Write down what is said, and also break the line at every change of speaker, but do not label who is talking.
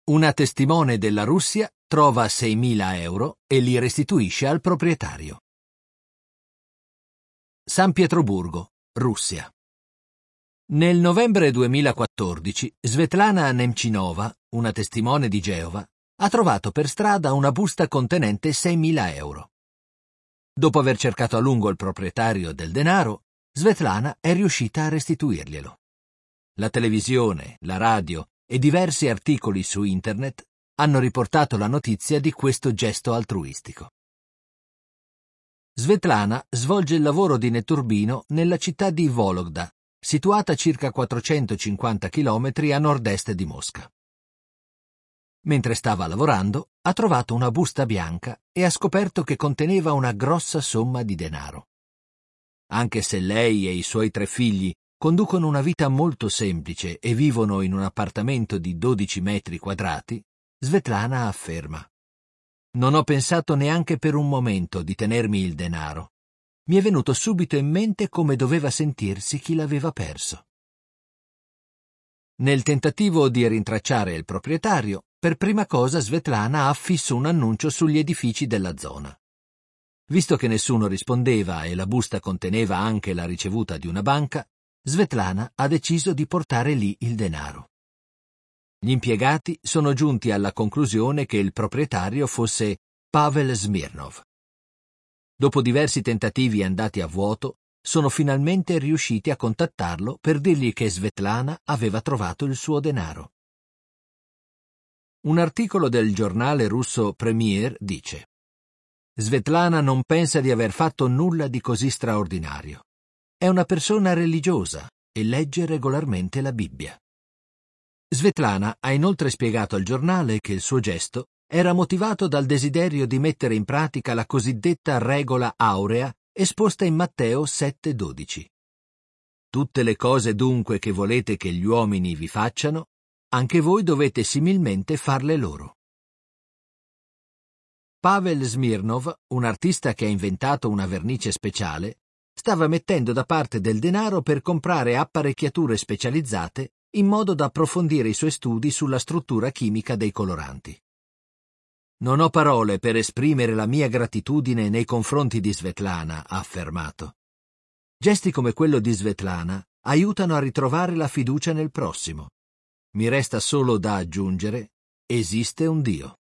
Una testimone della Russia trova 6.000 euro e li restituisce al proprietario. San Pietroburgo, Russia. Nel novembre 2014, Svetlana Nemchinova, una testimone di Geova, ha trovato per strada una busta contenente 6.000 euro. Dopo aver cercato a lungo il proprietario del denaro, Svetlana è riuscita a restituirglielo. La televisione, la radio e diversi articoli su internet hanno riportato la notizia di questo gesto altruistico. Svetlana svolge il lavoro di netturbino nella città di Vologda, situata a circa 450 km a nord-est di Mosca. Mentre stava lavorando, ha trovato una busta bianca e ha scoperto che conteneva una grossa somma di denaro. Anche se lei e i suoi 3 figli conducono una vita molto semplice e vivono in un appartamento di 12 metri quadrati, Svetlana afferma: «Non ho pensato neanche per un momento di tenermi il denaro. Mi è venuto subito in mente come doveva sentirsi chi l'aveva perso». Nel tentativo di rintracciare il proprietario, per prima cosa Svetlana ha affisso un annuncio sugli edifici della zona. Visto che nessuno rispondeva e la busta conteneva anche la ricevuta di una banca, Svetlana ha deciso di portare lì il denaro. Gli impiegati sono giunti alla conclusione che il proprietario fosse Pavel Smirnov. Dopo diversi tentativi andati a vuoto, sono finalmente riusciti a contattarlo per dirgli che Svetlana aveva trovato il suo denaro. Un articolo del giornale russo Premier dice: «Svetlana non pensa di aver fatto nulla di così straordinario. È una persona religiosa e legge regolarmente la Bibbia». Svetlana ha inoltre spiegato al giornale che il suo gesto era motivato dal desiderio di mettere in pratica la cosiddetta regola aurea esposta in Matteo 7,12. «Tutte le cose dunque che volete che gli uomini vi facciano, anche voi dovete similmente farle loro». Pavel Smirnov, un artista che ha inventato una vernice speciale, stava mettendo da parte del denaro per comprare apparecchiature specializzate in modo da approfondire i suoi studi sulla struttura chimica dei coloranti. «Non ho parole per esprimere la mia gratitudine nei confronti di Svetlana», ha affermato. Gesti come quello di Svetlana aiutano a ritrovare la fiducia nel prossimo. Mi resta solo da aggiungere: esiste un Dio.